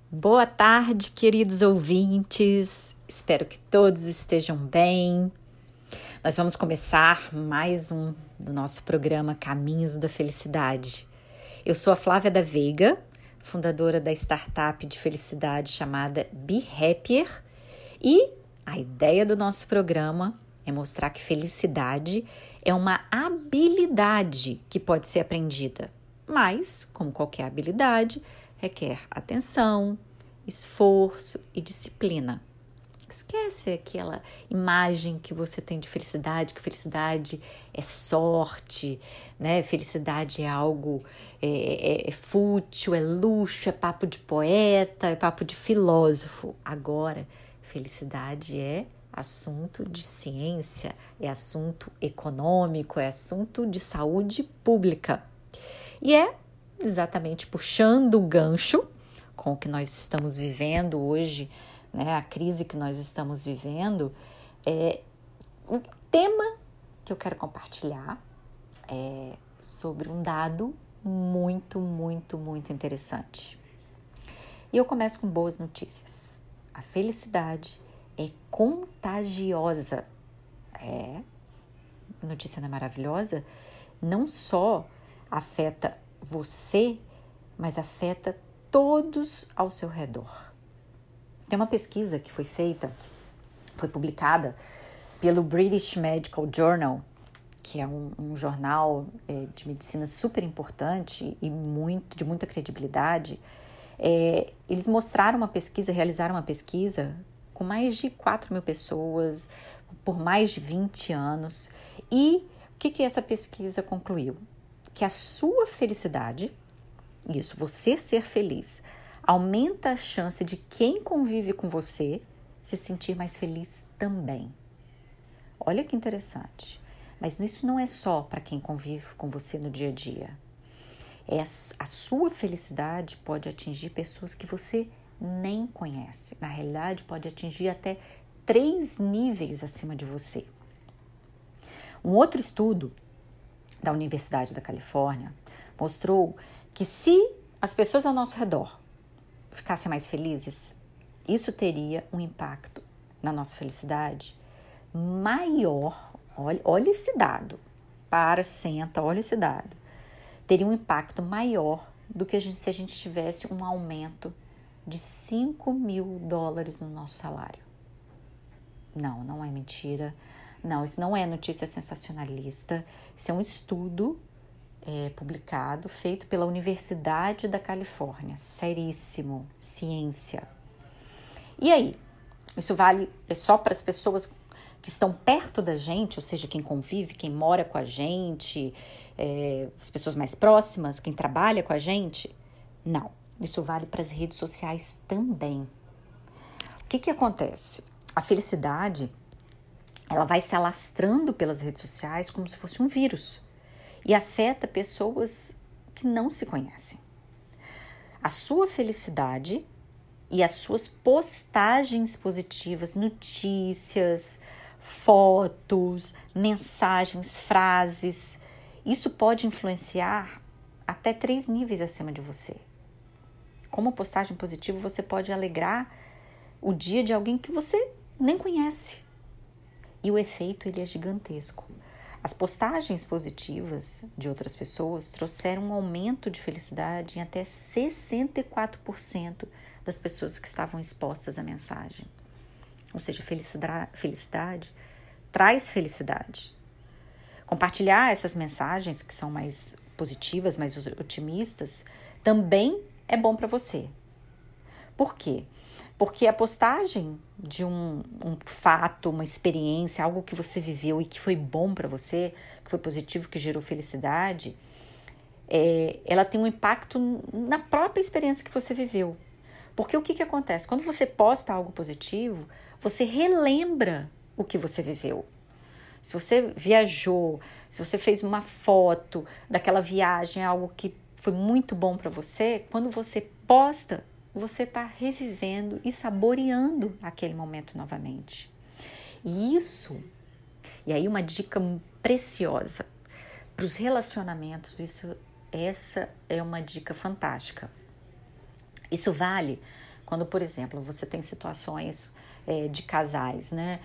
Boa tarde, queridos ouvintes. Espero que todos estejam bem. Nós vamos começar mais um do nosso programa Caminhos da Felicidade. Eu sou a Flávia da Veiga, fundadora da startup de felicidade chamada Be Happier, e a ideia do nosso programa é mostrar que felicidade é uma habilidade que pode ser aprendida, mas, como qualquer habilidade, requer atenção, esforço e disciplina. Esquece aquela imagem que você tem de felicidade, que felicidade é sorte, né? Felicidade é algo fútil, é luxo, é papo de poeta, é papo de filósofo. Agora, felicidade é assunto de ciência, é assunto econômico, é assunto de saúde pública. E é exatamente puxando o gancho com o que nós estamos vivendo hoje, né, a crise que nós estamos vivendo, o tema que eu quero compartilhar é sobre um dado muito interessante. E eu começo com boas notícias. A felicidade é contagiosa. A notícia não é maravilhosa? Não só afeta você, mas afeta todos ao seu redor. Tem uma pesquisa que foi publicada pelo British Medical Journal, que é um jornal de medicina super importante e de muita credibilidade. Eles realizaram uma pesquisa com mais de 4 mil pessoas, por mais de 20 anos. E o que essa pesquisa concluiu? Que a sua felicidade, você ser feliz, aumenta a chance de quem convive com você se sentir mais feliz também. Olha que interessante. Mas isso não é só para quem convive com você no dia a dia. A sua felicidade pode atingir pessoas que você nem conhece. Na realidade, pode atingir até 3 níveis acima de você. Um outro estudo da Universidade da Califórnia mostrou que se as pessoas ao nosso redor ficassem mais felizes, isso teria um impacto na nossa felicidade maior. Olha esse dado. Senta, olha esse dado. Teria um impacto maior do que se a gente tivesse um aumento de $5.000 no nosso salário. Não é mentira. Não, isso não é notícia sensacionalista. Isso é um estudo publicado, feito pela Universidade da Califórnia. Seríssimo, ciência. E aí? Isso vale só para as pessoas que estão perto da gente, ou seja, quem convive, quem mora com a gente, as pessoas mais próximas, quem trabalha com a gente? Não, isso vale para as redes sociais também. O que acontece? A felicidade, ela vai se alastrando pelas redes sociais como se fosse um vírus e afeta pessoas que não se conhecem. A sua felicidade e as suas postagens positivas, notícias, fotos, mensagens, frases, isso pode influenciar até 3 níveis acima de você. Como postagem positiva, você pode alegrar o dia de alguém que você nem conhece. E o efeito ele é gigantesco. As postagens positivas de outras pessoas trouxeram um aumento de felicidade em até 64% das pessoas que estavam expostas à mensagem. Ou seja, felicidade traz felicidade. Compartilhar essas mensagens que são mais positivas, mais otimistas, também é bom para você. Por quê? Porque a postagem de um fato, uma experiência, algo que você viveu e que foi bom para você, que foi positivo, que gerou felicidade, ela tem um impacto na própria experiência que você viveu. Porque o que acontece? Quando você posta algo positivo, você relembra o que você viveu. Se você viajou, se você fez uma foto daquela viagem, algo que foi muito bom para você, quando você posta, você está revivendo e saboreando aquele momento novamente. E aí uma dica preciosa para os relacionamentos, essa é uma dica fantástica. Isso vale Quando, por exemplo, você tem situações de casais, né?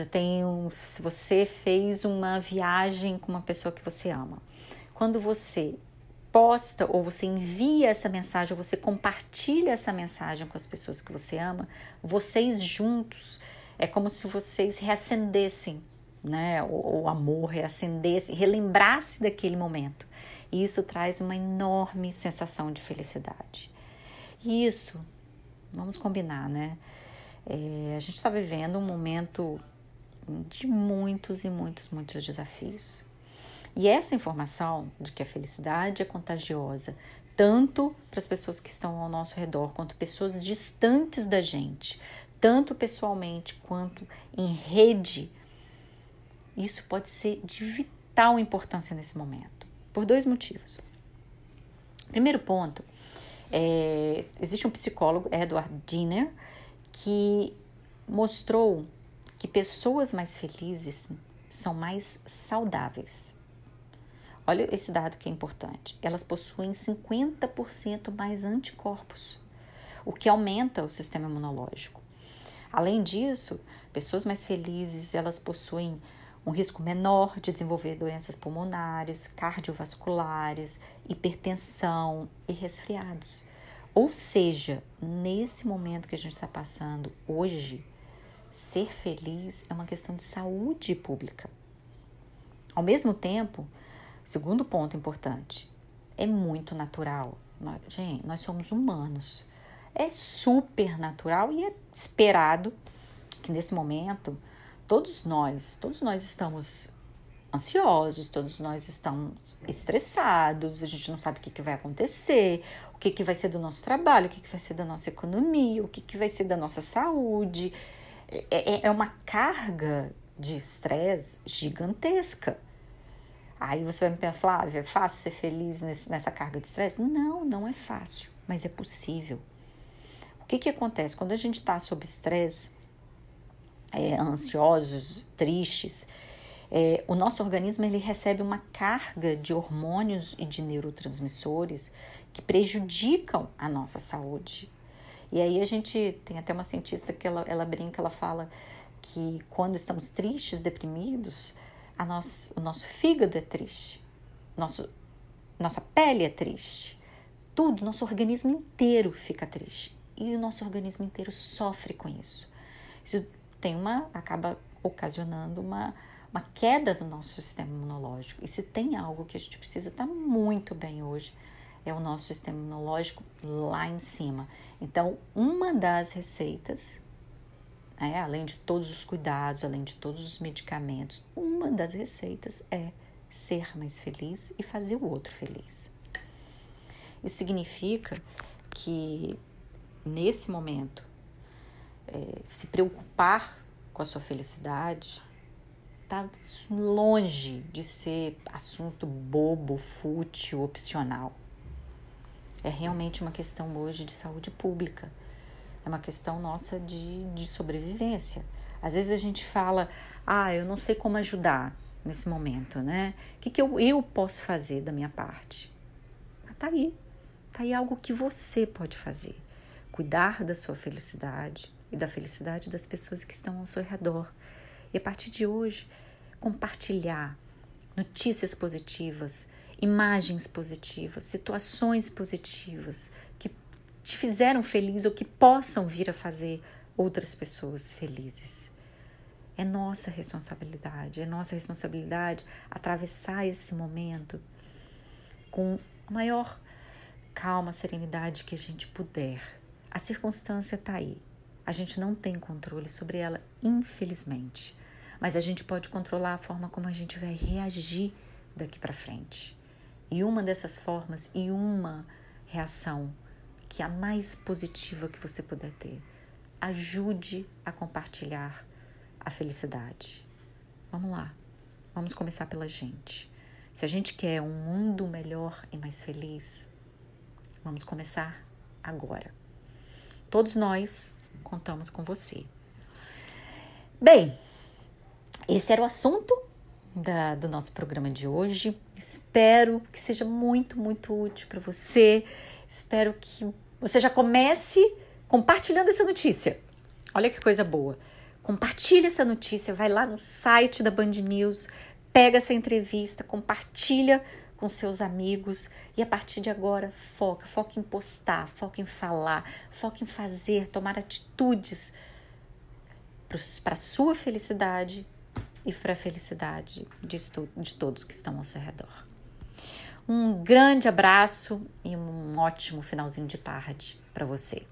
Se você fez uma viagem com uma pessoa que você ama. Quando você posta ou você envia essa mensagem, ou você compartilha essa mensagem com as pessoas que você ama, vocês juntos, é como se vocês reacendessem, né? O amor reacendesse, relembrasse daquele momento. E isso traz uma enorme sensação de felicidade. E isso, vamos combinar, né? A gente está vivendo um momento de muitos e muitos desafios. E essa informação de que a felicidade é contagiosa, tanto para as pessoas que estão ao nosso redor, quanto pessoas distantes da gente, tanto pessoalmente quanto em rede, isso pode ser de vital importância nesse momento, por 2 motivos. Primeiro ponto, existe um psicólogo, Edward Jenner, que mostrou que pessoas mais felizes são mais saudáveis. Olha esse dado que é importante. Elas possuem 50% mais anticorpos, o que aumenta o sistema imunológico. Além disso, pessoas mais felizes, elas possuem um risco menor de desenvolver doenças pulmonares, cardiovasculares, hipertensão e resfriados. Ou seja, nesse momento que a gente está passando hoje, ser feliz é uma questão de saúde pública. Ao mesmo tempo, segundo ponto importante, é muito natural. Gente, nós somos humanos. É super natural e é esperado que nesse momento todos nós estamos ansiosos, todos nós estamos estressados, a gente não sabe o que vai acontecer, o que vai ser do nosso trabalho, o que vai ser da nossa economia, o que vai ser da nossa saúde. É uma carga de estresse gigantesca. Aí você vai me perguntar, Flávia, é fácil ser feliz nessa carga de estresse? Não, não é fácil, mas é possível. O que acontece? Quando a gente está sob estresse, ansiosos, tristes, o nosso organismo ele recebe uma carga de hormônios e de neurotransmissores que prejudicam a nossa saúde. E aí a gente tem até uma cientista que ela brinca, ela fala que quando estamos tristes, deprimidos, o nosso fígado é triste, nossa pele é triste, tudo, nosso organismo inteiro fica triste e o nosso organismo inteiro sofre com isso. Isso acaba ocasionando uma queda do nosso sistema imunológico. E se tem algo que a gente precisa estar muito bem hoje, é o nosso sistema imunológico lá em cima. Então, uma das receitas, além de todos os cuidados, além de todos os medicamentos, uma das receitas é ser mais feliz e fazer o outro feliz. Isso significa que, nesse momento, se preocupar com a sua felicidade está longe de ser assunto bobo, fútil, opcional. É realmente uma questão hoje de saúde pública. É uma questão nossa de sobrevivência. Às vezes a gente fala, eu não sei como ajudar nesse momento, né? O que eu posso fazer da minha parte? Tá aí algo que você pode fazer. Cuidar da sua felicidade e da felicidade das pessoas que estão ao seu redor. E a partir de hoje, compartilhar notícias positivas, imagens positivas, situações positivas que te fizeram feliz ou que possam vir a fazer outras pessoas felizes. É nossa responsabilidade atravessar esse momento com a maior calma, serenidade que a gente puder. A circunstância está aí. A gente não tem controle sobre ela, infelizmente. Mas a gente pode controlar a forma como a gente vai reagir daqui para frente. E uma dessas formas e uma reação que é a mais positiva que você puder ter. Ajude a compartilhar a felicidade. Vamos lá. Vamos começar pela gente. Se a gente quer um mundo melhor e mais feliz, vamos começar agora. Todos nós contamos com você. Bem, esse era o assunto do nosso programa de hoje. Espero que seja muito útil para você. Espero que você já comece compartilhando essa notícia. Olha que coisa boa. Compartilha essa notícia, vai lá no site da Band News, pega essa entrevista, compartilha com seus amigos e a partir de agora foca em postar, foca em falar, foca em fazer, tomar atitudes para a sua felicidade e para a felicidade de todos que estão ao seu redor. Um grande abraço e um ótimo finalzinho de tarde para você.